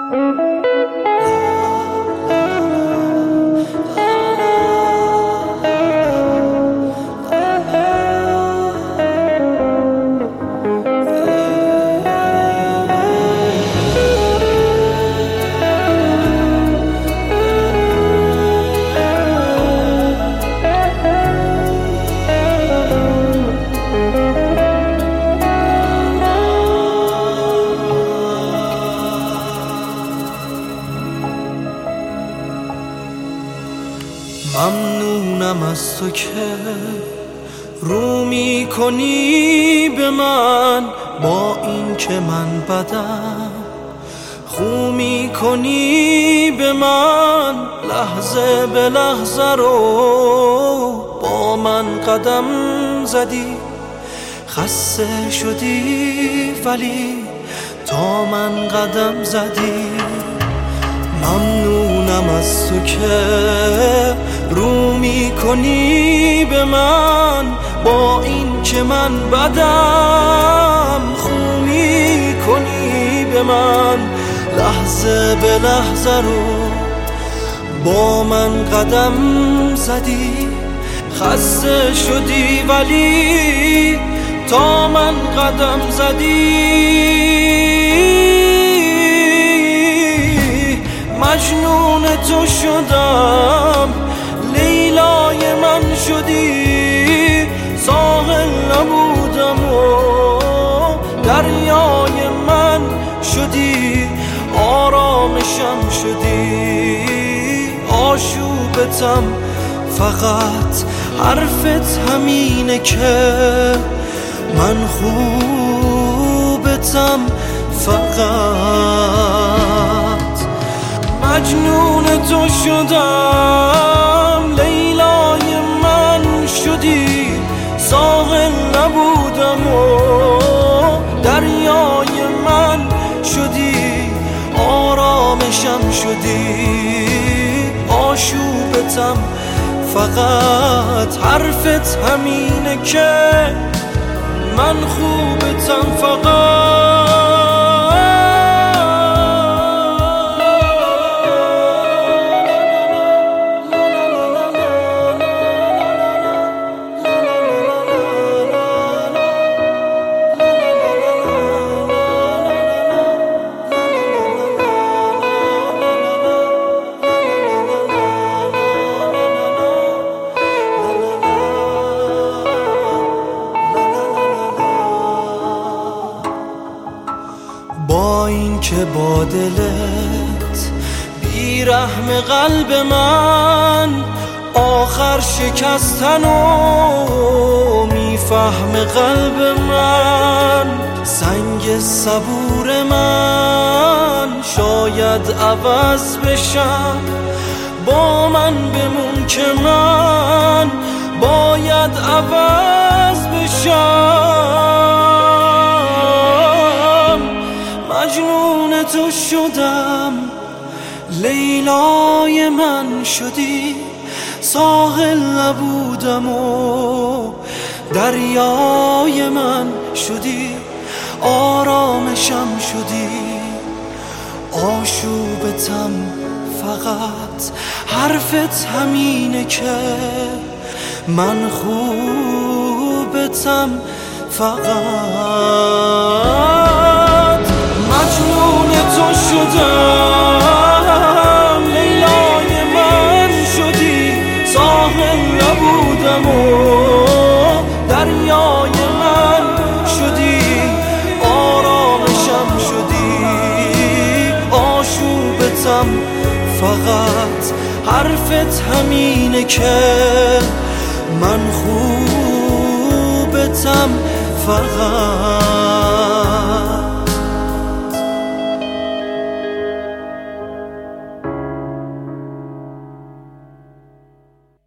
ممنونم از تو که رو می‌کنی به من، با این که من بدم خو می‌کنی به من، لحظه به لحظه رو با من قدم زدی، خسته شدی ولی تا من قدم زدی. ممنونم از تو که رو می‌کنی به من، با این که من بدم خو می‌کنی به من، لحظه به لحظه رو با من قدم زدی، خسته شدی ولی تا من قدم زدی. مجنون تو شدم، لیلای من شدی، ساحل نبودم و دریای من شدی، آرامشم شدی، آشوبتم، فقط حرفت همینه که من خوبتم فقط. مجنون تو شدم، لیلای من شدی، ساحل نبودم و دریای من شدی، آرامشم شدی، آشوبتم، فقط حرفت همینه که من خوبتم فقط. با این که با دلت بیرحم قلب من، آخر شکستنو میفهم قلب من، سنگ صبور من شاید عوض بشم، با من بمون که من باید عوض بشم. مجنون تو شدم، لیلای من شدی، ساحل نبودم و دریای من شدی، آرامشم شدی، آشوبتم، فقط حرفت همینه که من خوبتم فقط. مجنون تو شدم، لیلای من شدی، ساحل نبودم و دریای من شدی، آرامشم شدی، آشوبتم، فقط حرفت همینه که من خوبتم فقط.